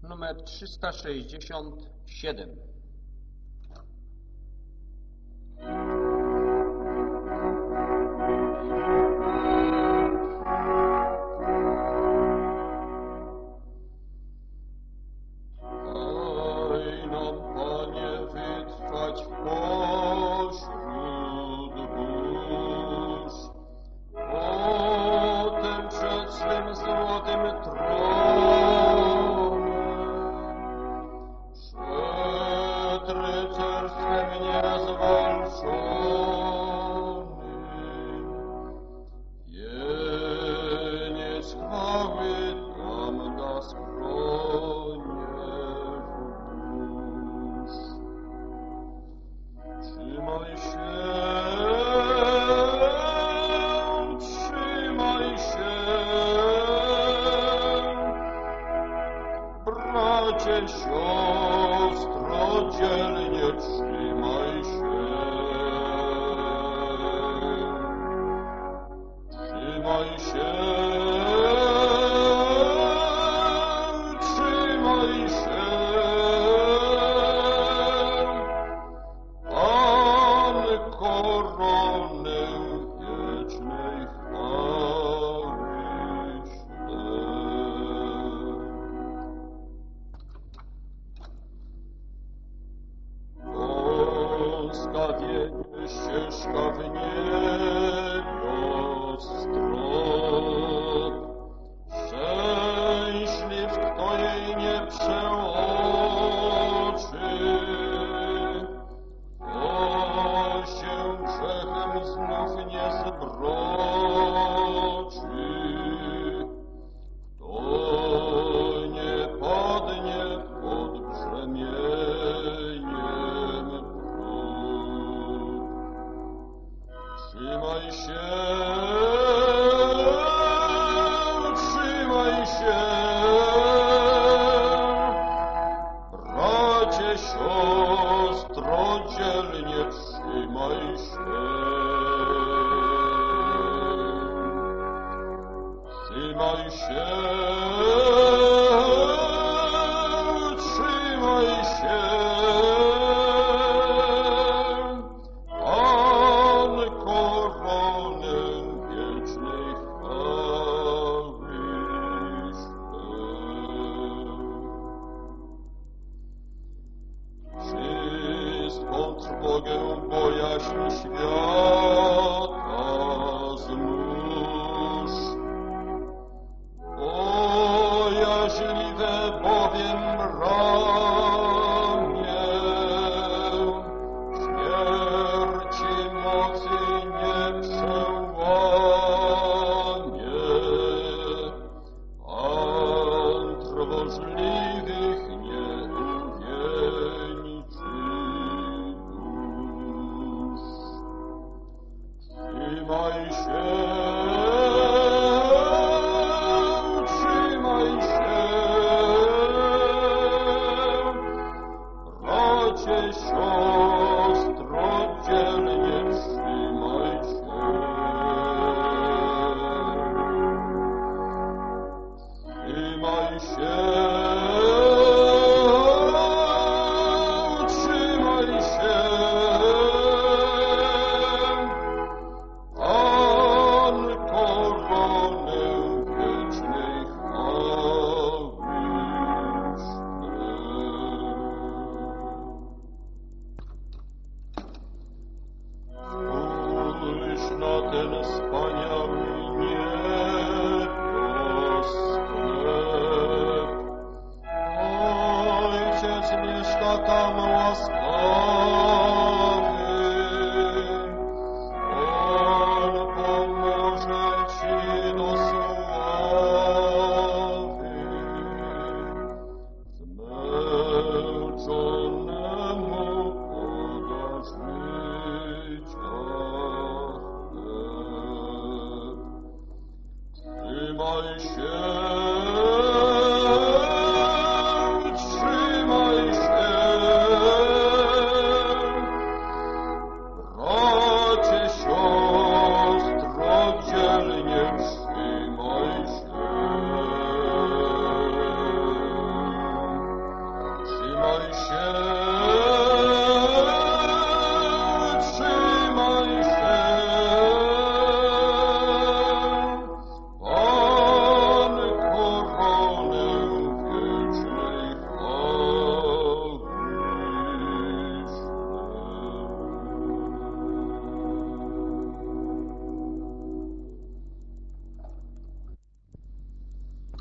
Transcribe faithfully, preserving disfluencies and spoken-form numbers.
numer trzysta sześćdziesiąt siedem. Daj nam, Panie, wytrwać pośród burz, potem przed swym złotym tronem, przed rycerstwem niezwalczonym, wieniec chwały nam da skronie burz. Trzymaj się, trzymaj się, bracie, siostro, dzielnie trzymaj się. Trzymaj się, trzymaj się, Pan koronę wiecznej chwały śle. Wąska wiedzie ścieżka w niebiostrop, szczęśliw, kto jej nie przeoczy, kto się grzechem znów nie zbroczy, kto nie padnie pod brzemieniem prób. Trzymaj się, trzymaj się, bracie, siostro, dzielnie trzymaj się. Trzymaj się, trzymaj się, Pan koronę wiecznej chwały śle. Wszystką trwogę, bojaźń świata znuż, bojaźliwe bowiem ramię śmierci mocy nie przełamie. Pan trwożliwych nie uwieńczy dusz. Trzymaj się, trzymaj się, bracie, siostro, dzielnie trzymaj się. Trzymaj się,